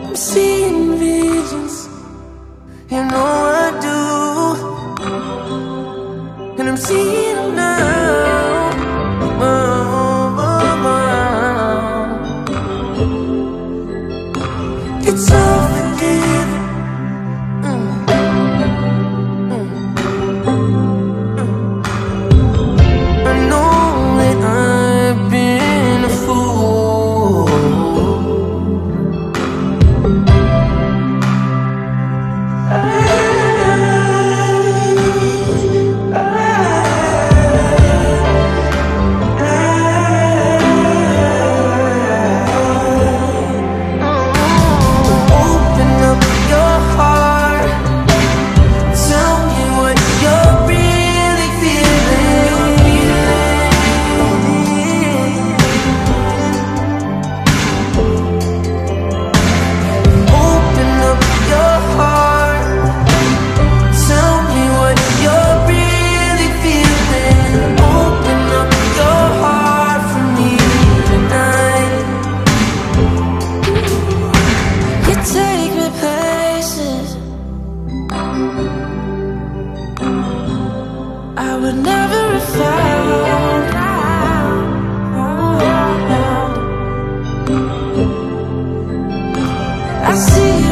I'm seeing visions, you know I do, and I'm seeing them now. It's all forgiven. I know that I've been a fool. Open up your heart, tell me what you're really feeling. Open up your heart, tell me what you're really feeling. Open up your heart for me tonight. You take me places I would never have found. I see